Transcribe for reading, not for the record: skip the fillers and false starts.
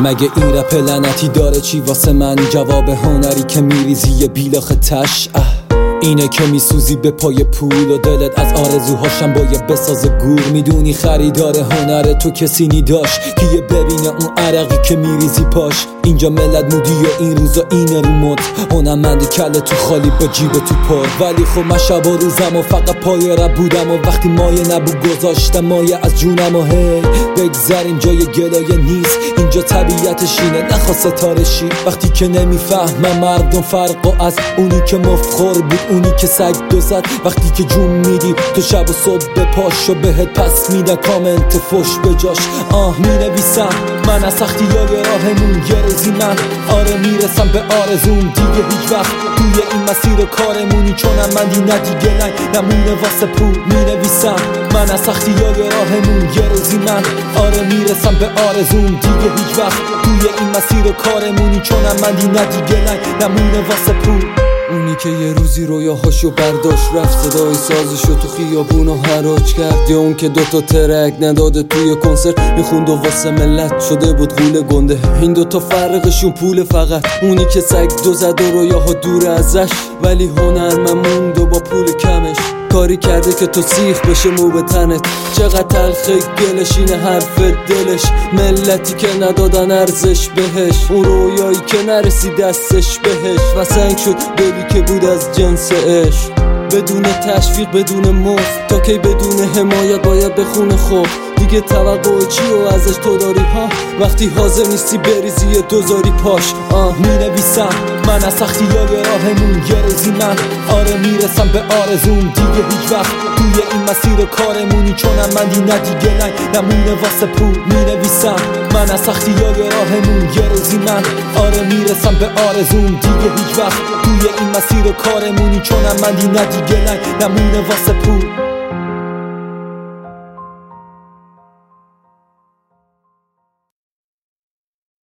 مگه این رپ لعنتی داره چی واسه من؟ جواب هنری که میریزی یه بیلاخ تش. اینه که میسوزی به پای پول و دلت از آرزوهاشم باید بسازه گور. میدونی خریدار هنر تو کسی نی داشت که یه ببینه اون عرقی که میریزی پاش. اینجا ملت مودی و این روزا اینه رو مد، هنرمند کله تو خالی با جیب تو پر. ولی خب من شب و روزم و فقط پای رب بودم و وقتی مایه نبود گذاشتم مایه از جونم و هی بگذریم جای گلایه نیست. اینجا طبیعتش اینه نخوا ستاره شی. وقتی که نمیفهمم مردم فرقو از اونی که مفخور بود اونی که سگ دو زد. وقتی که جون میدی تو شب و صبح به پاش و بهت پس میدن کامنت فش به جاش. مینویسم من از سختی های راهمون یه روزی من آره میرسم به آرزوم. دیگه هیچ وقت توی این مسیر کارمونی چونم من دیگه دیگه نمونه واسه پول. مینویسم من از سختی های راهمون یه روزی من آره میرسم به آرزوم. دیگه هیچ وقت توی این مسیر کارمونی چونم من دیگه نمونه واسه پول. اونی که یه روزی رویاهاشو برداشت رفت صدای سازشو تو خیابونو حراج کرد، یا اون که دوتا ترک نداده توی کنسرت میخوند و واسه ملت شده بود غول گنده. این دوتا فرقشون پول فقط. اونی که سگ دو زد و رویاها دور ازش ولی هنرمند موند و با پول کمش کاری کرده که تو سیخ بشه مو به تنت. چقدر تلخه گلش اینه حرف دلش، ملتی که ندادن ارزش بهش، اون رویایی که نرسید دستش بهش و سنگ شد دلی که بود از جنس عشق. بدون تشویق بدون مفت تا کی بدون حمایت باید بخونه. خب دیگه توقع چی و ازش تو داری ها وقتی حاضر نیستی بریزی یه دوزاری پاش. مینویسم من از سختی های راهمون یه روزی من آره میرسم به آرزوم. دیگه هیچ وقت توی این مسیر کارمونی چونم من دیگه نمونه واسه پول. مینویسم من از سختی های راهمون یه روزی من آره میرسم به آرزوم. دیگه هیچ وقت توی این مسیر کارمونی چونم من دیگه نمونه واسه پول.